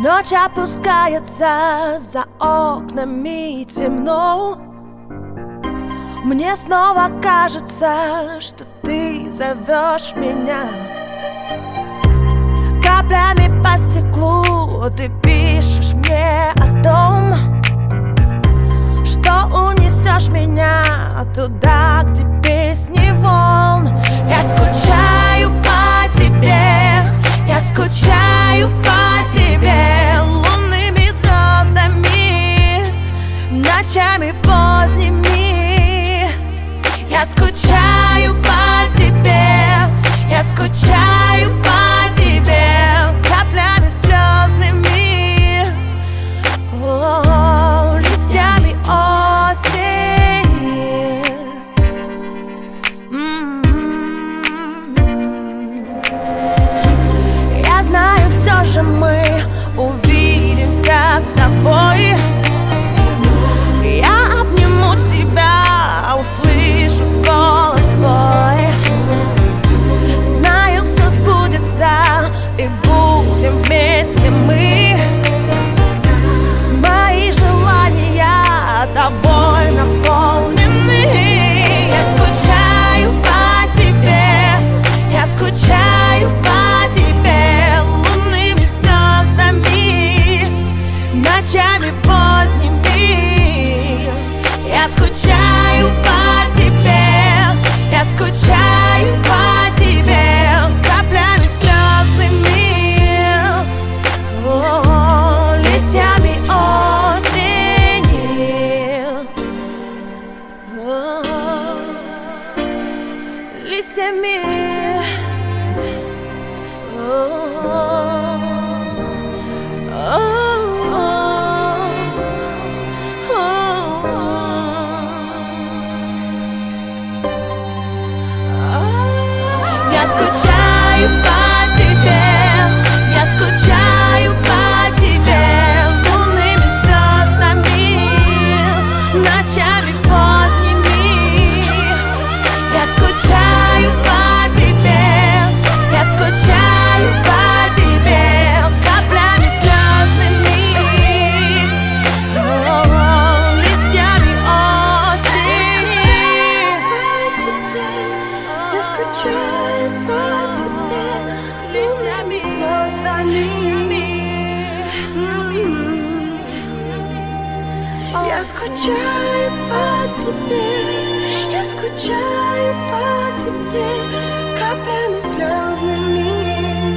Ночь опускается, за окнами темно. Мне снова кажется, что ты зовешь меня. Каплями по стеклу ты пишешь мне о том, что унесешь меня туда, где песни волн. Я скучаю по тебе, я скучаю по тебе, лунными звездами, ночами поздними. Я скучаю по тебе, я скучаю по тебе, каплями слезными, листьями осени. Я знаю, все же мы увидимся с тобой. Я обниму тебя, услышу голос твой. Знаю, все сбудется, и будем вместе мы. Мои желания тобой наполнены. Я скучаю по тебе, я скучаю по тебе, лунными звездами, ночами поздними. Я скучаю по тебе, я скучаю по тебе, каплями слезными, листьями осени, листьями. Я скучаю по тебе, я скучаю по тебе, лунными звездами, ночами поздними. Я скучаю по тебе, я скучаю по тебе, каплями слезными, листьями осени. Я скучаю по тебе, листьями, звездами. Я скучаю по тебе, я скучаю по тебе, каплями слезными.